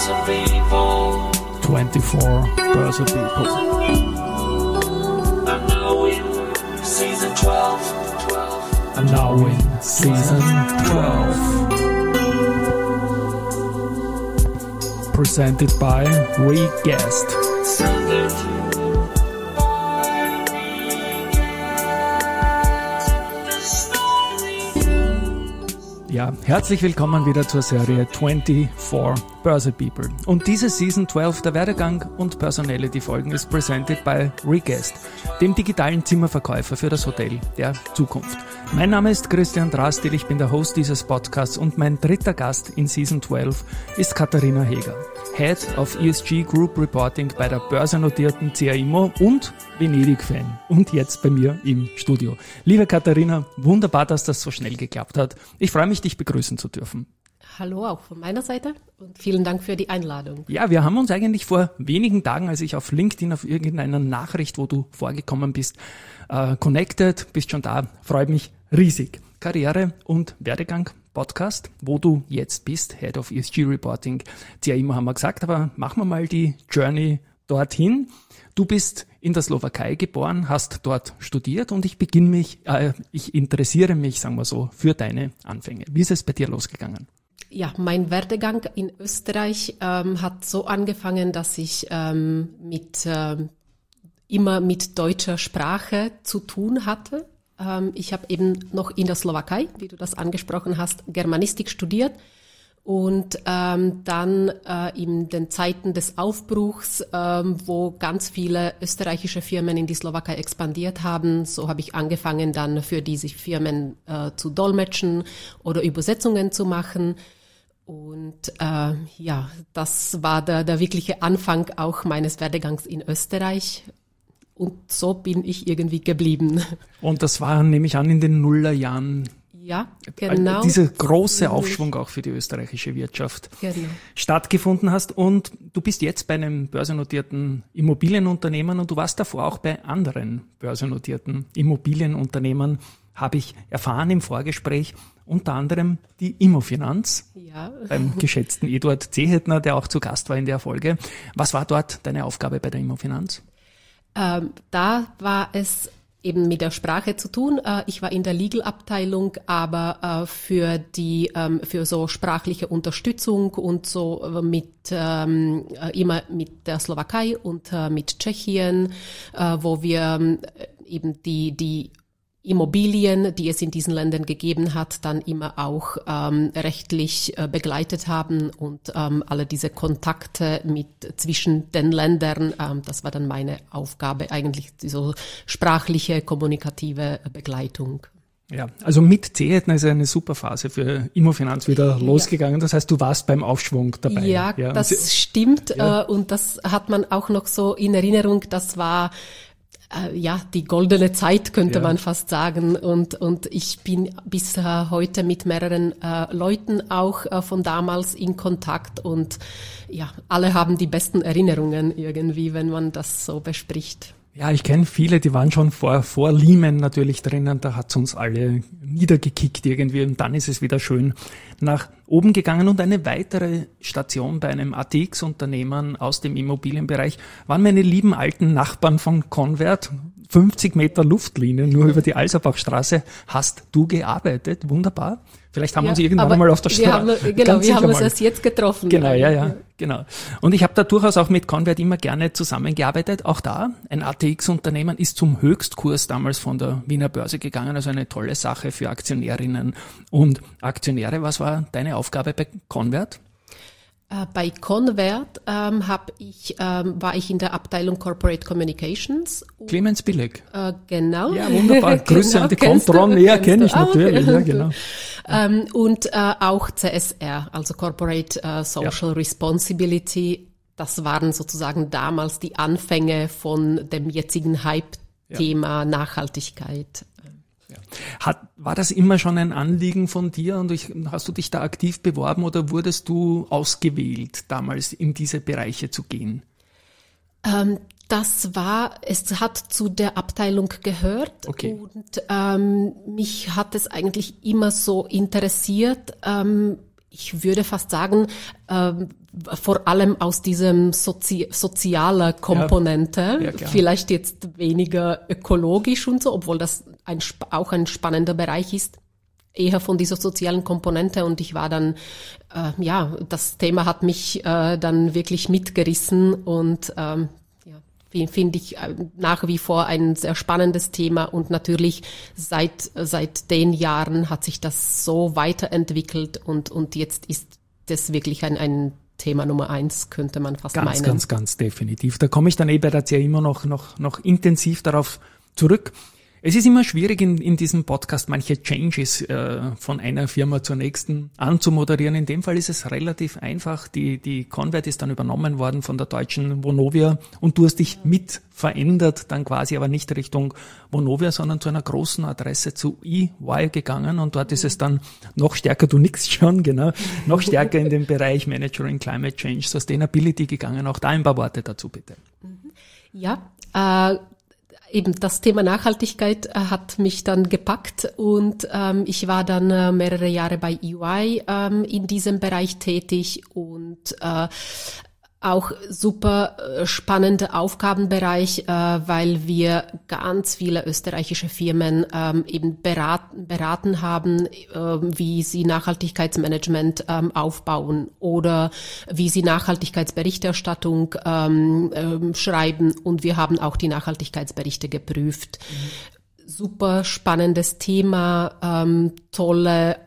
Börse People. 24 Börse People. And now in season 12. And now in season 12. Presented by Reguest. Ja, herzlich willkommen wieder zur Serie 24 Börse People. Und diese Season 12 der Werdegang und Personality-Folgen ist presented by Reguest, dem digitalen Zimmerverkäufer für das Hotel der Zukunft. Mein Name ist Christian Drastil, ich bin der Host dieses Podcasts und mein dritter Gast in Season 12 ist Katharina Heger, Head of ESG Group Reporting bei der börsennotierten CAIMO und Venedig-Fan und jetzt bei mir im Studio. Liebe Katharina, wunderbar, dass das so schnell geklappt hat. Ich freue mich, dich begrüßen zu dürfen. Hallo auch von meiner Seite und vielen Dank für die Einladung. Ja, wir haben uns eigentlich vor wenigen Tagen, als ich auf LinkedIn auf irgendeiner Nachricht, wo du vorgekommen bist, connected, bist schon da, freut mich riesig. Karriere und Werdegang Podcast, wo du jetzt bist, Head of ESG Reporting, CAIMO haben wir gesagt, aber machen wir mal die Journey dorthin. Du bist in der Slowakei geboren, hast dort studiert und ich interessiere mich, sagen wir so, für deine Anfänge. Wie ist es bei dir losgegangen? Ja, mein Werdegang in Österreich hat so angefangen, dass ich immer mit deutscher Sprache zu tun hatte. Ich habe eben noch in der Slowakei, wie du das angesprochen hast, Germanistik studiert und dann in den Zeiten des Aufbruchs, wo ganz viele österreichische Firmen in die Slowakei expandiert haben, so habe ich angefangen dann für diese Firmen zu dolmetschen oder Übersetzungen zu machen. Und das war der wirkliche Anfang auch meines Werdegangs in Österreich. Und so bin ich irgendwie geblieben. Und das war, nehme ich an, in den Nullerjahren. Ja, genau. Dieser große Aufschwung auch für die österreichische Wirtschaft stattgefunden hast. Und du bist jetzt bei einem börsennotierten Immobilienunternehmen und du warst davor auch bei anderen börsennotierten Immobilienunternehmen, habe ich erfahren im Vorgespräch, unter anderem die Immofinanz, beim geschätzten Eduard Zehetner, der auch zu Gast war in der Folge. Was war dort deine Aufgabe bei der Immofinanz? Da war es eben mit der Sprache zu tun. Ich war in der Legal-Abteilung, aber für so sprachliche Unterstützung und so immer mit der Slowakei und mit Tschechien, wo wir eben die Immobilien, die es in diesen Ländern gegeben hat, dann immer auch rechtlich begleitet haben und alle diese Kontakte zwischen den Ländern, das war dann meine Aufgabe, eigentlich so sprachliche, kommunikative Begleitung. Ja, also mit Zehetner ist eine super Phase für Immofinanz wieder losgegangen. Das heißt, du warst beim Aufschwung dabei. Ja, das stimmt. Ja. Und das hat man auch noch so in Erinnerung. Das war die goldene Zeit, könnte man fast sagen. Und ich bin bis heute mit mehreren Leuten auch von damals in Kontakt. Und ja, alle haben die besten Erinnerungen irgendwie, wenn man das so bespricht. Ja, ich kenne viele, die waren schon vor Lehman natürlich drinnen, da hat's uns alle niedergekickt irgendwie und dann ist es wieder schön nach oben gegangen. Und eine weitere Station bei einem ATX-Unternehmen aus dem Immobilienbereich waren meine lieben alten Nachbarn von Convert. 50 Meter Luftlinie, nur über die Alserbachstraße hast du gearbeitet. Wunderbar. Vielleicht haben wir uns irgendwann mal auf der Straße. Wir haben uns erst jetzt getroffen. Genau, genau. Und ich habe da durchaus auch mit Convert immer gerne zusammengearbeitet. Auch da, ein ATX-Unternehmen ist zum Höchstkurs damals von der Wiener Börse gegangen. Also eine tolle Sache für Aktionärinnen und Aktionäre. Was war deine Aufgabe bei Convert? Bei Convert war ich in der Abteilung Corporate Communications. Clemens Billig. Genau. Ja, wunderbar. Grüße an die Contron. Ja, kenne ich natürlich. Okay. Ja, genau. Und auch CSR, also Corporate Social Responsibility. Das waren sozusagen damals die Anfänge von dem jetzigen Hype-Thema Nachhaltigkeit. War das immer schon ein Anliegen von dir und hast du dich da aktiv beworben oder wurdest du ausgewählt, damals in diese Bereiche zu gehen? Es hat zu der Abteilung gehört und mich hat es eigentlich immer so interessiert. Ich würde fast sagen, vor allem aus diesem sozialer Komponente, vielleicht jetzt weniger ökologisch und so, obwohl das auch ein spannender Bereich ist, eher von dieser sozialen Komponente. Und ich war dann, das Thema hat mich dann wirklich mitgerissen und finde ich nach wie vor ein sehr spannendes Thema, und natürlich seit den Jahren hat sich das so weiterentwickelt und jetzt ist das wirklich ein Thema Nummer 1, könnte man fast meinen. Ganz definitiv. Da komme ich dann bei der CA immer noch intensiv darauf zurück. Es ist immer schwierig in diesem Podcast manche Changes von einer Firma zur nächsten anzumoderieren. In dem Fall ist es relativ einfach. Die Convert ist dann übernommen worden von der deutschen Vonovia und du hast dich mit verändert, dann quasi aber nicht Richtung Vonovia, sondern zu einer großen Adresse zu EY gegangen, und dort ist es dann noch stärker, du nickst schon, genau, noch stärker in den Bereich Managing Climate Change, Sustainability gegangen. Auch da ein paar Worte dazu, bitte. Ja, eben das Thema Nachhaltigkeit hat mich dann gepackt, und ich war dann mehrere Jahre bei EY in diesem Bereich tätig, und auch super spannender Aufgabenbereich, weil wir ganz viele österreichische Firmen eben beraten haben, wie sie Nachhaltigkeitsmanagement aufbauen oder wie sie Nachhaltigkeitsberichterstattung schreiben, und wir haben auch die Nachhaltigkeitsberichte geprüft. Super spannendes Thema, toller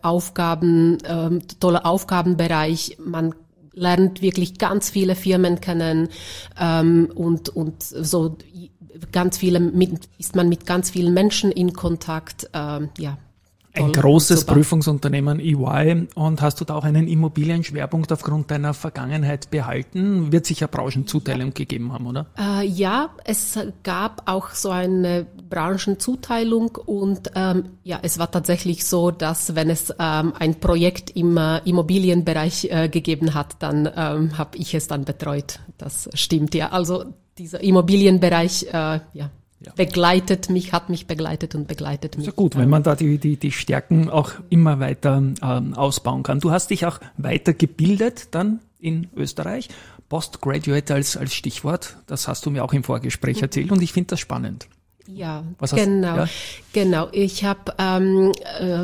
Aufgabenbereich. Man lernt wirklich ganz viele Firmen kennen, und so ganz viele ist man mit ganz vielen Menschen in Kontakt. Ein großes Prüfungsunternehmen EY. Und hast du da auch einen Immobilienschwerpunkt aufgrund deiner Vergangenheit behalten? Wird sicher Branchenzuteilung gegeben haben, oder? Ja, es gab auch so eine Branchenzuteilung, und es war tatsächlich so, dass wenn es ein Projekt im Immobilienbereich gegeben hat, dann habe ich es dann betreut. Das stimmt, ja. Also dieser Immobilienbereich, begleitet mich und begleitet mich. Ist ja gut, wenn man da die Stärken auch immer weiter ausbauen kann. Du hast dich auch weitergebildet dann in Österreich. Postgraduate als Stichwort, das hast du mir auch im Vorgespräch erzählt, und ich finde das spannend. Ja, genau. Ich habe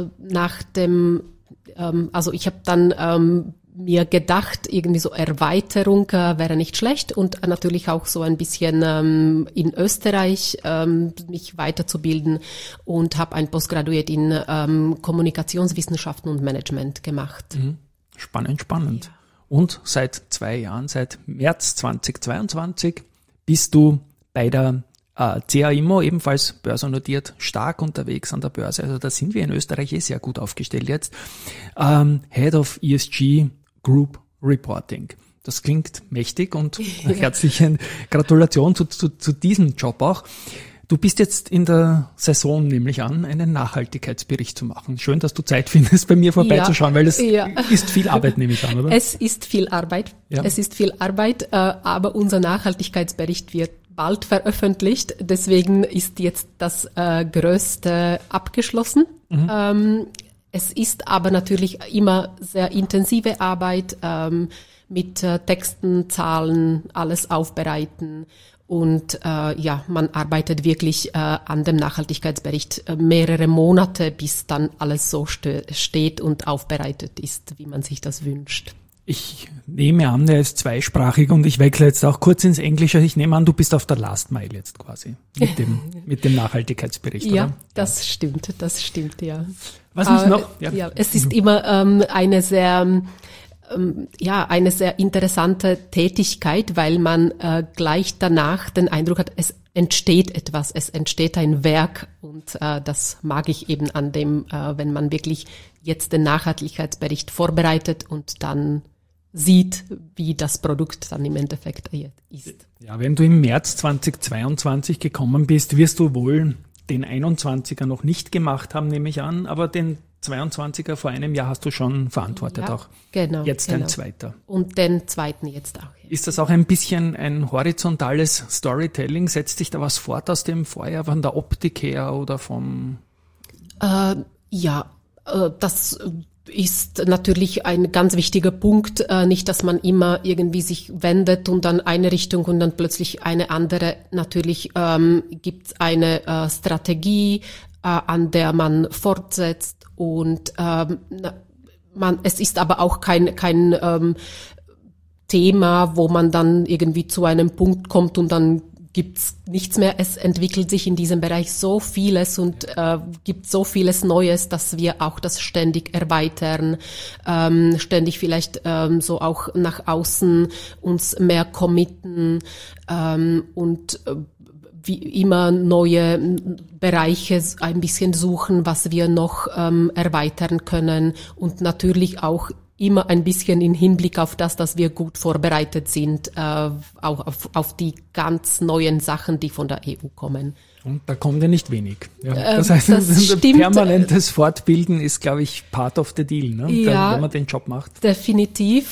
ich habe dann mir gedacht, irgendwie so Erweiterung wäre nicht schlecht, und natürlich auch so ein bisschen in Österreich mich weiterzubilden, und habe ein Postgraduate in Kommunikationswissenschaften und Management gemacht. Spannend. Ja. Und seit 2 Jahren, seit März 2022, bist du bei der CA Immo, ebenfalls börsennotiert, stark unterwegs an der Börse. Also da sind wir in Österreich sehr gut aufgestellt jetzt. Head of ESG Group Reporting. Das klingt mächtig, und herzliche Gratulation zu diesem Job auch. Du bist jetzt in der Saison, nämlich an, einen Nachhaltigkeitsbericht zu machen. Schön, dass du Zeit findest, bei mir vorbeizuschauen, weil es ist viel Arbeit, nehme ich an, oder? Es ist viel Arbeit. Ja. Aber unser Nachhaltigkeitsbericht wird bald veröffentlicht. Deswegen ist jetzt das Größte abgeschlossen. Es ist aber natürlich immer sehr intensive Arbeit mit Texten, Zahlen, alles aufbereiten. Und man arbeitet wirklich an dem Nachhaltigkeitsbericht mehrere Monate, bis dann alles so steht und aufbereitet ist, wie man sich das wünscht. Ich nehme an, er ist zweisprachig, und ich wechsle jetzt auch kurz ins Englische. Ich nehme an, du bist auf der Last Mile jetzt quasi mit dem Nachhaltigkeitsbericht, ja, oder? Das stimmt, ja. Was mich noch? Ja, es ist immer eine sehr interessante Tätigkeit, weil man gleich danach den Eindruck hat, es entsteht etwas, es entsteht ein Werk, und das mag ich eben an dem, wenn man wirklich jetzt den Nachhaltigkeitsbericht vorbereitet und dann sieht, wie das Produkt dann im Endeffekt ist. Ja, wenn du im März 2022 gekommen bist, wirst du wohl den 21er noch nicht gemacht haben, nehme ich an, aber den 22er vor einem Jahr hast du schon verantwortet auch. Genau. Jetzt ein zweiter. Und den zweiten jetzt auch. Ja. Ist das auch ein bisschen ein horizontales Storytelling? Setzt sich da was fort aus dem Vorjahr, von der Optik her oder vom... Das ist natürlich ein ganz wichtiger Punkt, nicht, dass man immer irgendwie sich wendet und dann eine Richtung und dann plötzlich eine andere. Natürlich gibt es eine Strategie, an der man fortsetzt und es ist aber auch kein Thema, wo man dann irgendwie zu einem Punkt kommt und dann gibt's nichts mehr. Es entwickelt sich in diesem Bereich so vieles und gibt so vieles Neues, dass wir auch das ständig erweitern, ständig vielleicht so auch nach außen uns mehr committen und wie immer neue Bereiche ein bisschen suchen, was wir noch erweitern können und natürlich auch immer ein bisschen in Hinblick auf das, dass wir gut vorbereitet sind, auch auf die ganz neuen Sachen, die von der EU kommen. Und da kommt ja nicht wenig. Ja. Das heißt, das permanentes Fortbilden ist, glaube ich, part of the deal, ne? Ja, wenn man den Job macht. Definitiv.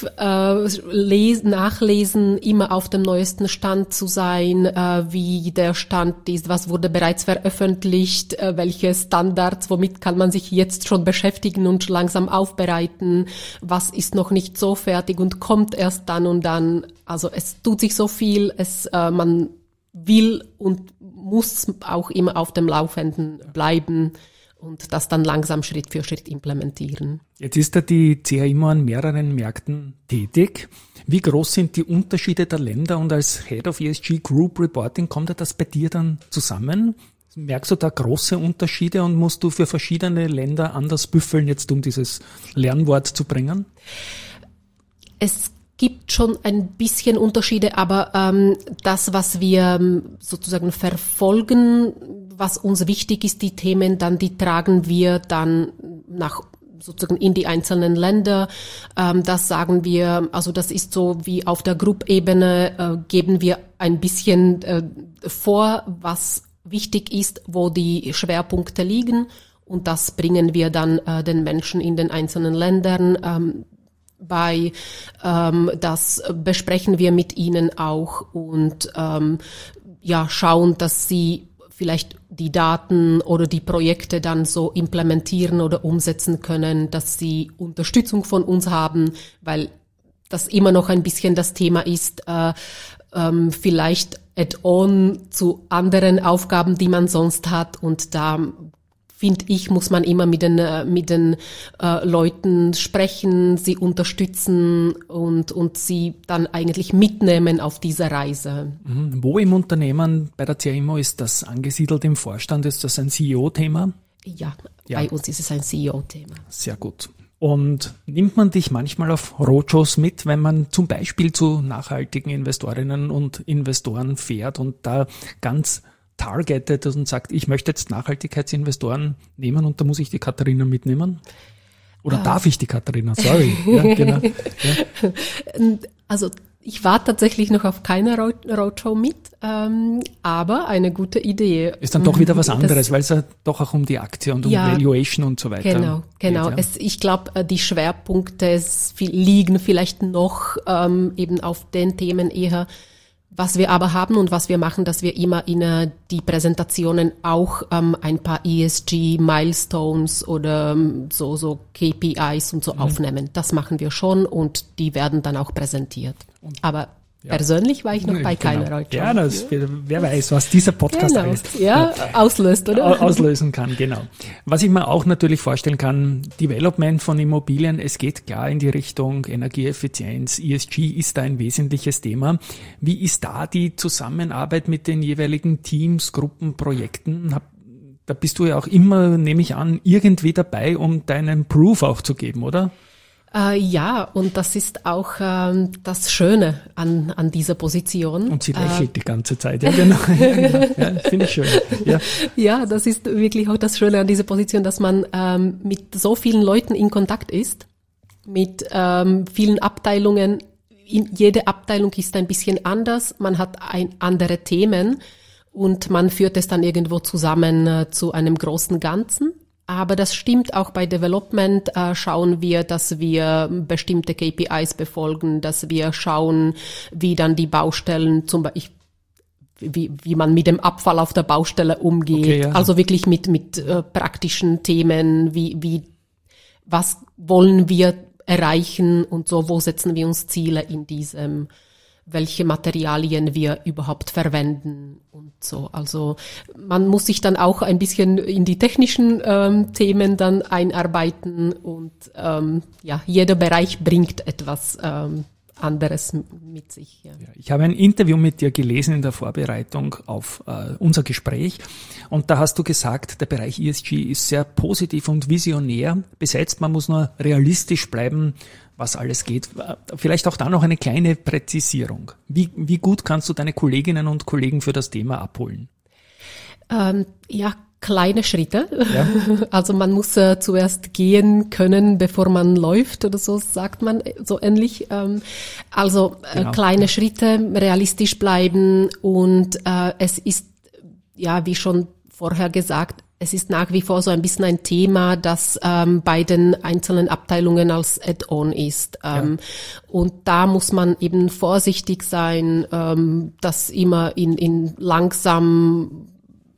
Nachlesen, immer auf dem neuesten Stand zu sein, wie der Stand ist, was wurde bereits veröffentlicht, welche Standards, womit kann man sich jetzt schon beschäftigen und langsam aufbereiten, was ist noch nicht so fertig und kommt erst dann und dann. Also es tut sich so viel, man will und muss auch immer auf dem Laufenden bleiben und das dann langsam Schritt für Schritt implementieren. Jetzt ist ja die CAIMO an mehreren Märkten tätig. Wie groß sind die Unterschiede der Länder und als Head of ESG Group Reporting kommt das bei dir dann zusammen? Merkst du da große Unterschiede und musst du für verschiedene Länder anders büffeln, jetzt um dieses Lernwort zu bringen? Es gibt schon ein bisschen Unterschiede, aber das, was wir sozusagen verfolgen, was uns wichtig ist, die Themen, dann die tragen wir dann nach sozusagen in die einzelnen Länder. Das sagen wir, also das ist so wie auf der Group-Ebene, geben wir ein bisschen vor, was wichtig ist, wo die Schwerpunkte liegen und das bringen wir dann den Menschen in den einzelnen Ländern bei, das besprechen wir mit ihnen auch und schauen, dass sie vielleicht die Daten oder die Projekte dann so implementieren oder umsetzen können, dass sie Unterstützung von uns haben, weil das immer noch ein bisschen das Thema ist, vielleicht add-on zu anderen Aufgaben, die man sonst hat und da finde ich, muss man immer mit den Leuten sprechen, sie unterstützen und sie dann eigentlich mitnehmen auf dieser Reise. Wo im Unternehmen bei der CAIMO ist das angesiedelt im Vorstand? Ist das ein CEO-Thema? Ja, bei uns ist es ein CEO-Thema. Sehr gut. Und nimmt man dich manchmal auf Roadshows mit, wenn man zum Beispiel zu nachhaltigen Investorinnen und Investoren fährt und da ganz targetet und sagt, ich möchte jetzt Nachhaltigkeitsinvestoren nehmen und da muss ich die Katharina mitnehmen? Oder darf ich die Katharina? Sorry. Ja, genau. Ja. Also ich war tatsächlich noch auf keiner Roadshow mit, aber eine gute Idee. Ist dann doch wieder was anderes, weil es ja doch auch um die Aktie und um Valuation und so weiter Genau. geht, ja. Ich glaube, die Schwerpunkte liegen vielleicht noch eben auf den Themen eher. Was wir aber haben und was wir machen, dass wir immer in die Präsentationen auch ein paar ESG-Milestones oder so KPIs und so aufnehmen. Das machen wir schon und die werden dann auch präsentiert. Aber persönlich war ich noch bei keiner Roadshow. Ja, wer weiß, was dieser Podcast alles auslöst, oder? Auslösen kann, genau. Was ich mir auch natürlich vorstellen kann, Development von Immobilien, es geht klar in die Richtung Energieeffizienz, ESG ist da ein wesentliches Thema. Wie ist da die Zusammenarbeit mit den jeweiligen Teams, Gruppen, Projekten? Da bist du ja auch immer, nehme ich an, irgendwie dabei, um deinen Proof auch zu geben, oder? Ja, und das ist auch das Schöne an dieser Position. Und sie lächelt die ganze Zeit, ja genau. Ja, finde ich schön. Ja, das ist wirklich auch das Schöne an dieser Position, dass man mit so vielen Leuten in Kontakt ist, mit vielen Abteilungen. Jede Abteilung ist ein bisschen anders, man hat andere Themen und man führt es dann irgendwo zusammen zu einem großen Ganzen. Aber das stimmt auch bei Development, schauen wir, dass wir bestimmte KPIs befolgen, dass wir schauen, wie dann die Baustellen, zum Beispiel, wie man mit dem Abfall auf der Baustelle umgeht. Okay, ja. Also wirklich mit praktischen Themen, wie was wollen wir erreichen und so, wo setzen wir uns Ziele in diesem, welche Materialien wir überhaupt verwenden und so. Also man muss sich dann auch ein bisschen in die technischen Themen dann einarbeiten und jeder Bereich bringt etwas anderes mit sich. Ja. Ja, ich habe ein Interview mit dir gelesen in der Vorbereitung auf unser Gespräch und da hast du gesagt, der Bereich ESG ist sehr positiv und visionär besetzt. Man muss nur realistisch bleiben, was alles geht. Vielleicht auch da noch eine kleine Präzisierung. Wie gut kannst du deine Kolleginnen und Kollegen für das Thema abholen? Kleine Schritte. Ja. Also man muss zuerst gehen können, bevor man läuft oder so, sagt man so ähnlich. Genau. Kleine Schritte, realistisch bleiben und es ist, ja, wie schon vorher gesagt, es ist nach wie vor so ein bisschen ein Thema, das bei den einzelnen Abteilungen als Add-on ist. Und da muss man eben vorsichtig sein, das immer in langsam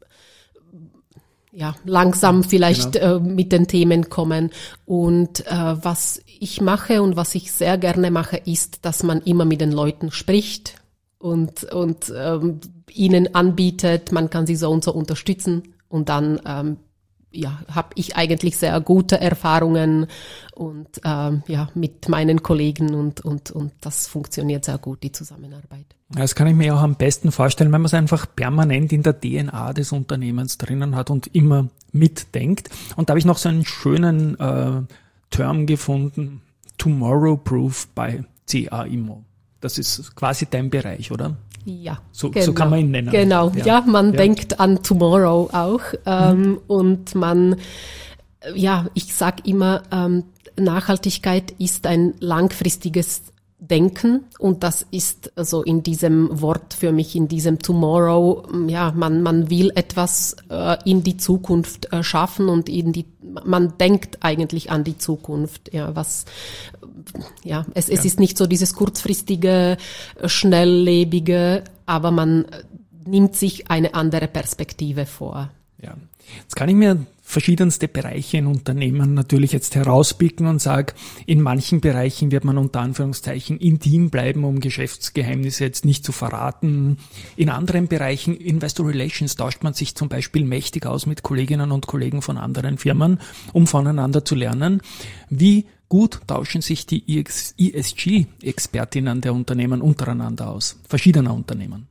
vielleicht mit den Themen kommen. Und was ich mache und was ich sehr gerne mache, ist, dass man immer mit den Leuten spricht und ihnen anbietet, man kann sie so und so unterstützen. Und dann habe ich eigentlich sehr gute Erfahrungen und mit meinen Kollegen und das funktioniert sehr gut, die Zusammenarbeit. Das kann ich mir auch am besten vorstellen, wenn man es einfach permanent in der DNA des Unternehmens drinnen hat und immer mitdenkt. Und da habe ich noch so einen schönen Term gefunden, Tomorrow Proof bei CA-Immo. Das ist quasi dein Bereich, oder? Ja, so kann man ihn nennen. Genau, man denkt an Tomorrow auch und man, ich sag immer, Nachhaltigkeit ist ein langfristiges Denken und das ist also in diesem Wort für mich, in diesem Tomorrow, man will etwas in die Zukunft schaffen und man denkt eigentlich an die Zukunft, es ist nicht so dieses kurzfristige, schnelllebige, aber man nimmt sich eine andere Perspektive vor. Ja, jetzt kann ich mir verschiedenste Bereiche in Unternehmen natürlich jetzt herauspicken und sage, in manchen Bereichen wird man unter Anführungszeichen intim bleiben, um Geschäftsgeheimnisse jetzt nicht zu verraten. In anderen Bereichen, Investor Relations, tauscht man sich zum Beispiel mächtig aus mit Kolleginnen und Kollegen von anderen Firmen, um voneinander zu lernen. Wie gut tauschen sich die ESG-Expertinnen der Unternehmen untereinander aus, verschiedener Unternehmen?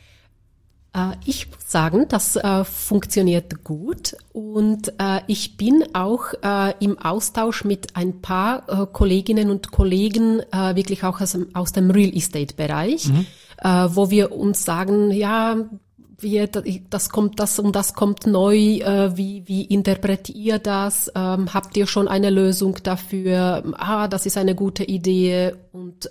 Ich muss sagen, das funktioniert gut und ich bin auch im Austausch mit ein paar Kolleginnen und Kollegen, wirklich auch aus dem Real Estate Bereich, wo wir uns sagen, das und das kommt neu, wie interpretiert ihr das? Habt ihr schon eine Lösung dafür? Das ist eine gute Idee und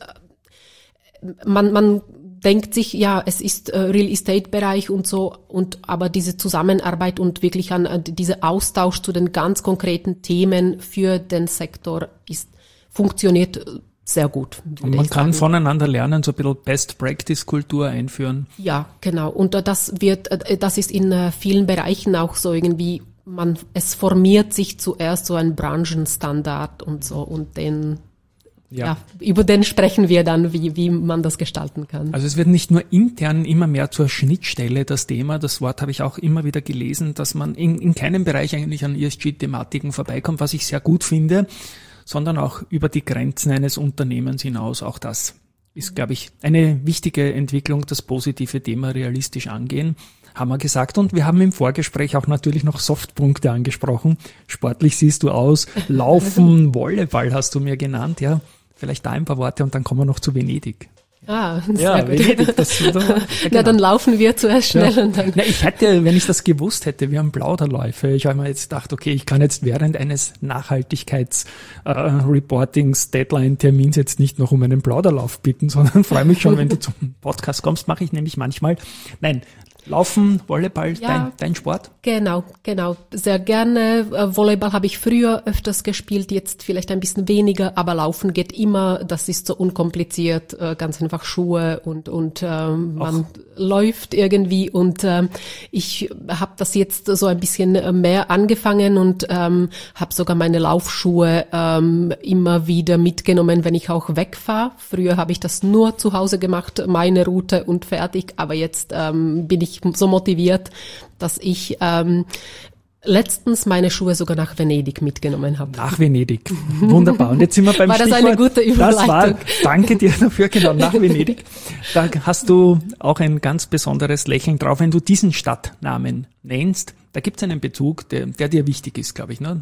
man denkt sich, es ist Real Estate Bereich und so, aber diese Zusammenarbeit und wirklich dieser Austausch zu den ganz konkreten Themen für den Sektor funktioniert sehr gut. Und man kann voneinander lernen, so ein bisschen Best-Practice-Kultur einführen. Ja, genau. Und das ist in vielen Bereichen auch so irgendwie, es formiert sich zuerst so ein Branchenstandard und so und über den sprechen wir dann, wie man das gestalten kann. Also es wird nicht nur intern immer mehr zur Schnittstelle das Thema, das Wort habe ich auch immer wieder gelesen, dass man in keinem Bereich eigentlich an ESG-Thematiken vorbeikommt, was ich sehr gut finde, sondern auch über die Grenzen eines Unternehmens hinaus. Auch das ist, glaube ich, eine wichtige Entwicklung, das positive Thema realistisch angehen, haben wir gesagt. Und wir haben im Vorgespräch auch natürlich noch Softpunkte angesprochen. Sportlich siehst du aus, Laufen, Volleyball hast du mir genannt, ja. Vielleicht da ein paar Worte und dann kommen wir noch zu Venedig. Sehr gut. Venedig, genau. Dann laufen wir zuerst schnell und dann. Ich hätte, wenn ich das gewusst hätte, wir haben Plauderläufe. Ich habe mir jetzt gedacht, okay, ich kann jetzt während eines Nachhaltigkeits-Reportings, Deadline-Termins jetzt nicht noch um einen Plauderlauf bitten, sondern freue mich schon, wenn du zum Podcast kommst, mache ich nämlich manchmal. Nein, Laufen, Volleyball, Ja. dein Sport? Genau. Sehr gerne. Volleyball habe ich früher öfters gespielt, jetzt vielleicht ein bisschen weniger, aber Laufen geht immer. Das ist so unkompliziert, ganz einfach Schuhe und man läuft irgendwie. Und ich habe das jetzt so ein bisschen mehr angefangen und habe sogar meine Laufschuhe immer wieder mitgenommen, wenn ich auch wegfahre. Früher habe ich das nur zu Hause gemacht, meine Route und fertig. Aber jetzt bin ich so motiviert, dass ich letztens meine Schuhe sogar nach Venedig mitgenommen habe. Nach Venedig. Wunderbar. Und jetzt sind wir beim War das Stichwort. eine gute Überleitung? Danke dir dafür, genau, nach Venedig. Da hast du auch ein ganz besonderes Lächeln drauf, wenn du diesen Stadtnamen nennst. Da gibt es einen Bezug, der dir wichtig ist, glaube ich. Ne?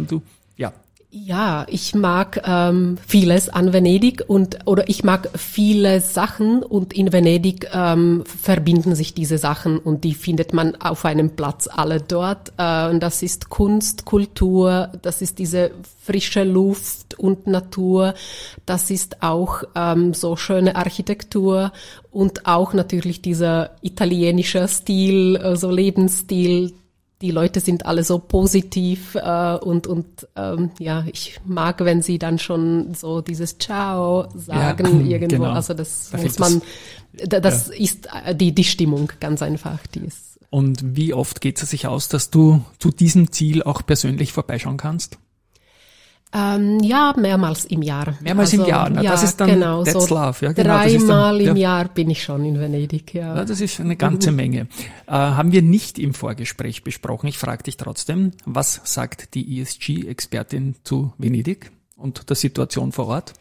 Ja, ich mag vieles an Venedig oder ich mag viele Sachen und in Venedig verbinden sich diese Sachen und die findet man auf einem Platz alle dort. Und das ist Kunst, Kultur, das ist diese frische Luft und Natur, das ist auch so schöne Architektur und auch natürlich dieser italienische Stil, so Lebensstil. Die Leute sind alle so positiv ich mag, wenn sie dann schon so dieses Ciao sagen irgendwo. Genau. Also das muss man, das ist die Stimmung ganz einfach. Die ist. Und wie oft geht es sich aus, dass du zu diesem Ziel auch persönlich vorbeischauen kannst? Mehrmals im Jahr. Mehrmals im Jahr, ne? Das ist dann that's so love. Ja, genau, dreimal im Jahr bin ich schon in Venedig. Ja. Ja, das ist eine ganze Menge. Haben wir nicht im Vorgespräch besprochen. Ich frage dich trotzdem, was sagt die ESG-Expertin zu Venedig und der Situation vor Ort?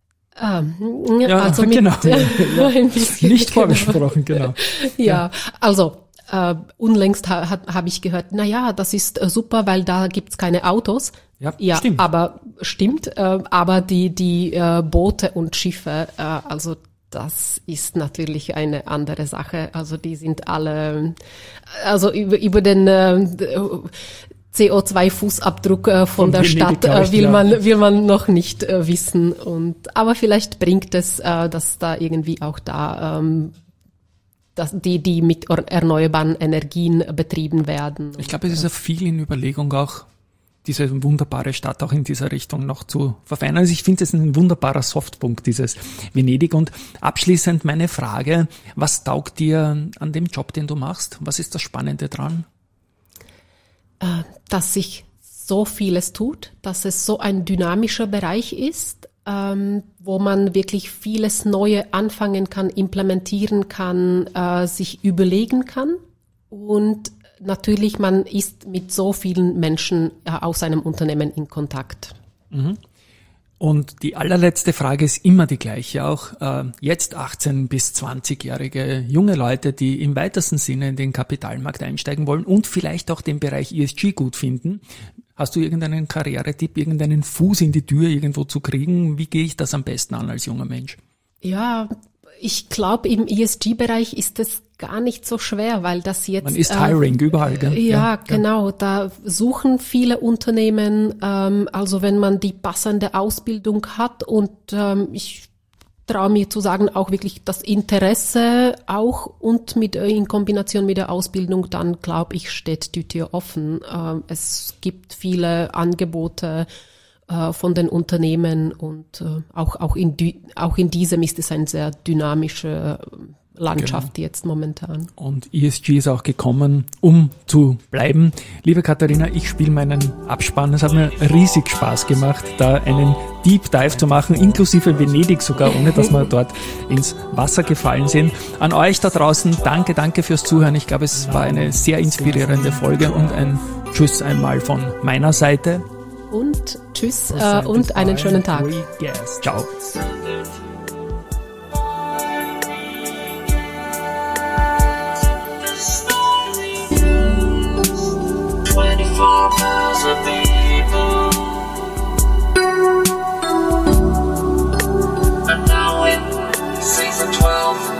Also genau. ein bisschen, nicht vorbesprochen, genau. Ja, also unlängst habe ich gehört, das ist super, weil da gibt's keine Autos. Ja, stimmt. Aber die Boote und Schiffe, also das ist natürlich eine andere Sache. Also die sind alle, also über den CO2-Fußabdruck von der Stadt will man noch nicht wissen. Aber vielleicht bringt es, dass da irgendwie auch da dass die mit erneuerbaren Energien betrieben werden. Ich glaube, es ist ja viel in Überlegung auch, diese wunderbare Stadt auch in dieser Richtung noch zu verfeinern. Also ich finde es ein wunderbarer Softpunkt, dieses Venedig. Und abschließend meine Frage, was taugt dir an dem Job, den du machst? Was ist das Spannende dran? Dass sich so vieles tut, dass es so ein dynamischer Bereich ist, wo man wirklich vieles Neue anfangen kann, implementieren kann, sich überlegen kann. Und natürlich, man ist mit so vielen Menschen aus einem Unternehmen in Kontakt. Mhm. Und die allerletzte Frage ist immer die gleiche, auch jetzt 18- bis 20-jährige junge Leute, die im weitesten Sinne in den Kapitalmarkt einsteigen wollen und vielleicht auch den Bereich ESG gut finden. Hast du irgendeinen Karrieretipp, irgendeinen Fuß in die Tür irgendwo zu kriegen? Wie gehe ich das am besten an als junger Mensch? Ja, ich glaube, im ESG-Bereich ist es gar nicht so schwer, weil das jetzt... Man ist hiring überall, gell? Ja, genau. Da suchen viele Unternehmen, also wenn man die passende Ausbildung hat und ich traue mir zu sagen, auch wirklich das Interesse auch und in Kombination mit der Ausbildung, dann glaube ich, steht die Tür offen. Es gibt viele Angebote von den Unternehmen und auch in diesem ist es eine sehr dynamische Landschaft jetzt momentan. Und ESG ist auch gekommen, um zu bleiben. Liebe Katharina, ich spiele meinen Abspann. Es hat mir riesig Spaß gemacht, da einen Deep Dive zu machen, inklusive Venedig sogar, ohne dass wir dort ins Wasser gefallen sind. An euch da draußen, danke fürs Zuhören. Ich glaube, es war eine sehr inspirierende Folge und ein Tschüss einmal von meiner Seite. Und Tschüss und einen schönen Tag. Ciao. And now in season 12